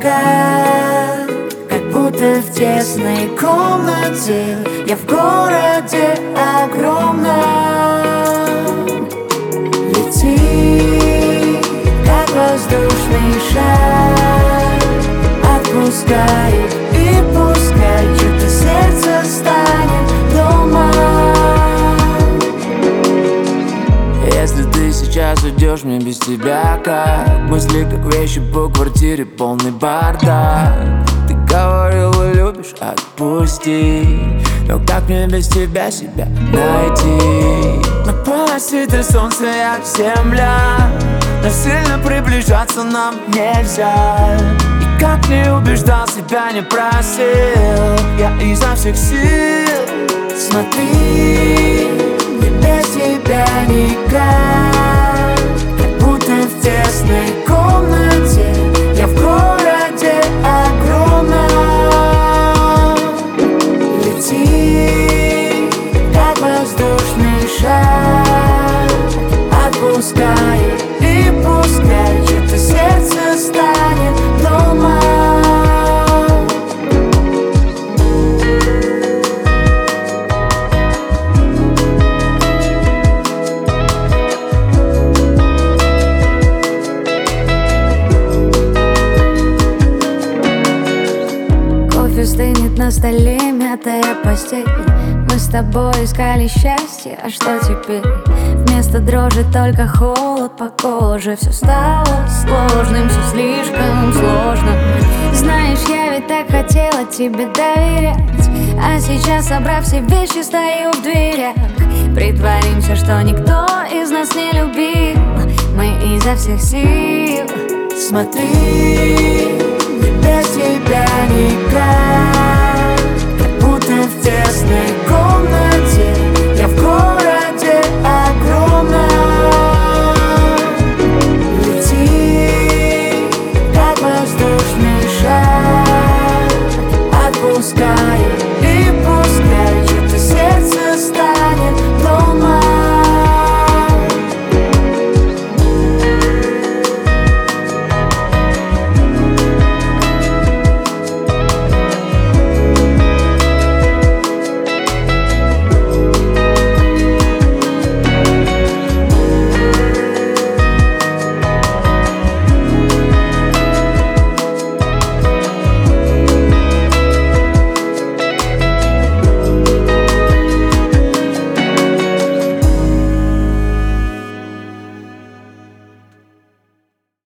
никак, как будто в тесной комнате. Я в городе огромном. Лети, как воздушный шар, отпускай и пускай что-то сердце станет дома. Если ты сейчас уйдешь, мне без тебя как мысли, как вещи по квартире, полный бардак. Ты говорила, любишь, отпусти, но как мне без тебя себя найти? На полосе ты солнце, я земля, но сильно приближаться нам нельзя. И как не убеждал, себя не просил, я изо всех сил. Смотри, мне без тебя никак, как будто в тесной комнате. Я в городе огромном. Лети, как воздушный шар, отпускай и пускай что-то сердце станет дома. Кофе стынет на столе, мятая постель. Мы с тобой искали счастье, а что теперь? Вместо дрожи только холод по коже. Все стало сложным, все слишком сложно. Знаешь, я ведь так хотела тебе доверять, а сейчас, собрав все вещи, стою в дверях. Притворимся, что никто из нас не любил, мы изо всех сил. Смотри, без тебя никак,